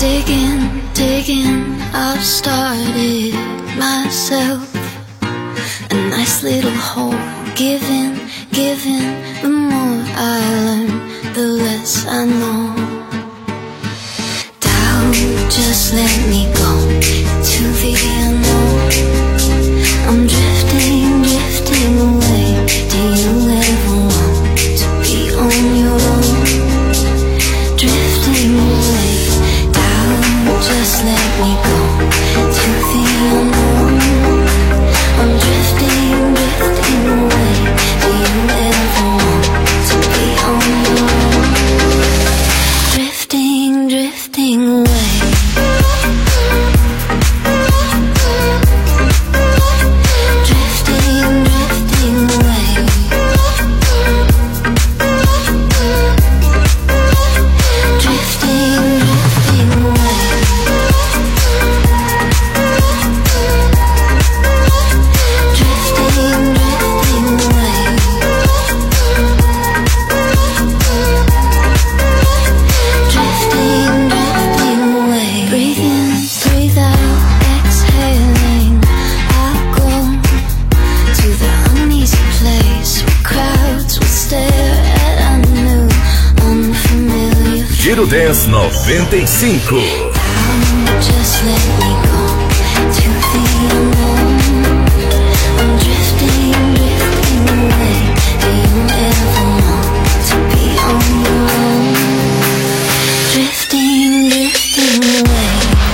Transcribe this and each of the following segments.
Digging, I've started myself a nice little hole. Giving, the more I learn, the less I know. Doubt, just let me go to the unknown. I'm drifting away. Do you ever want to be on your own? Drifting away. Doubt, just let me go to the unknown. I'm drifting away. Do you ever want to be on your own? Drifting away. Giro Dance 95. Just let me go to the unknown. I'm drifting away. Do you ever want to be on your own? Drifting away.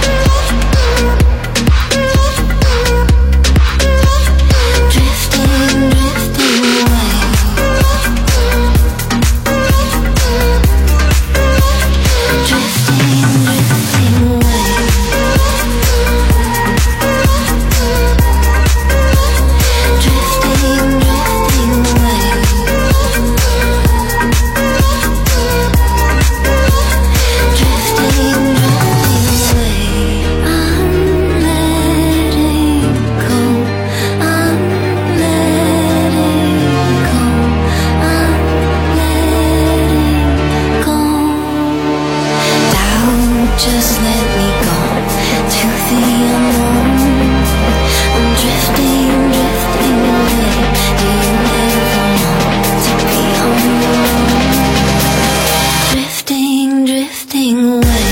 Just let me go to the unknown. I'm drifting away. Do you ever want to be on your own? Drifting away.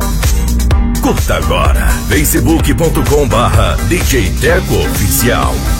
Curta agora facebook.com/DJ Teco Oficial.